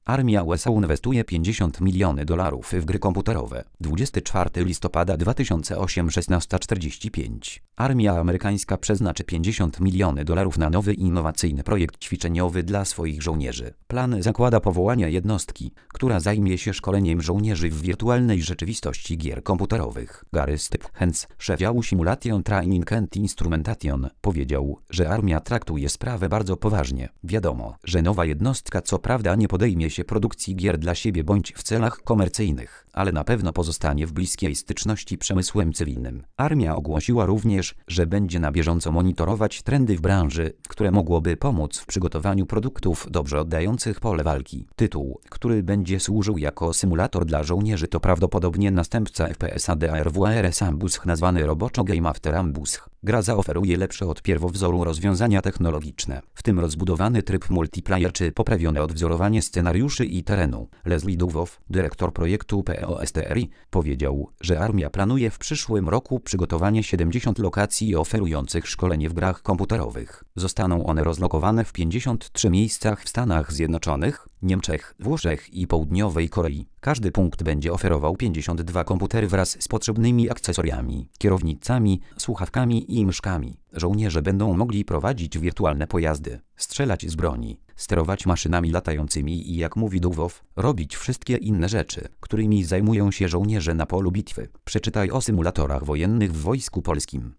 Armia USA inwestuje $50 miliony w gry komputerowe. 24 listopada 2008 16:45. Armia amerykańska przeznaczy $50 miliony na nowy innowacyjny projekt ćwiczeniowy dla swoich żołnierzy. Plan zakłada powołanie jednostki, która zajmie się szkoleniem żołnierzy w wirtualnej rzeczywistości gier komputerowych. Gary Stevens, szef działu Simulation Training and Instrumentation, powiedział, że armia traktuje sprawę bardzo poważnie. Wiadomo, że nowa jednostka co prawda nie podejmie się produkcji gier dla siebie bądź w celach komercyjnych, ale na pewno pozostanie w bliskiej styczności przemysłem cywilnym. Armia ogłosiła również, że będzie na bieżąco monitorować trendy w branży, które mogłoby pomóc w przygotowaniu produktów dobrze oddających pole walki. Tytuł, który będzie służył jako symulator dla żołnierzy, to prawdopodobnie następca FPS-a DARWRS Ambush nazwany roboczo Game After Ambush. Gra zaoferuje lepsze od pierwowzoru rozwiązania technologiczne, w tym rozbudowany tryb multiplayer czy poprawione odwzorowanie scenariuszy i terenu. Leslie Duwow, dyrektor projektu POSTRI, powiedział, że armia planuje w przyszłym roku przygotowanie 70 lokacji oferujących szkolenie w grach komputerowych. Zostaną one rozlokowane w 53 miejscach w Stanach Zjednoczonych, Niemczech, Włoszech i Południowej Korei. Każdy punkt będzie oferował 52 komputery wraz z potrzebnymi akcesoriami, kierownicami, słuchawkami i myszkami. Żołnierze będą mogli prowadzić wirtualne pojazdy, strzelać z broni, sterować maszynami latającymi i, jak mówi Duwow, robić wszystkie inne rzeczy, którymi zajmują się żołnierze na polu bitwy. Przeczytaj o symulatorach wojennych w Wojsku Polskim.